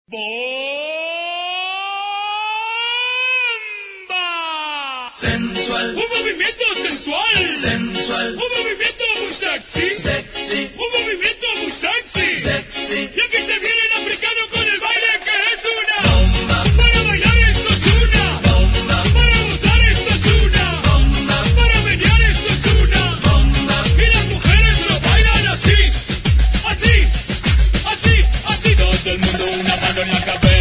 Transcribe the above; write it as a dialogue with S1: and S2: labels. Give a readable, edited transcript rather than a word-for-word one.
S1: ¡Bomba!
S2: Sensual,
S1: Un movimiento sensual.
S2: sensual,
S1: Un movimiento muy sexy.
S2: sexy,
S1: Un movimiento muy sexy.
S2: sexy.
S1: Y aquí se viene el africano con el baile que es una
S2: Bomba,
S1: Para bailar esto es una
S2: bomba,
S1: Para gozar esto es una
S2: bomba,
S1: Para menear esto es una
S2: bomba.
S1: Y las mujeres lo bailan así. Así, así, así. Todo el mundo una mano en la cabeza.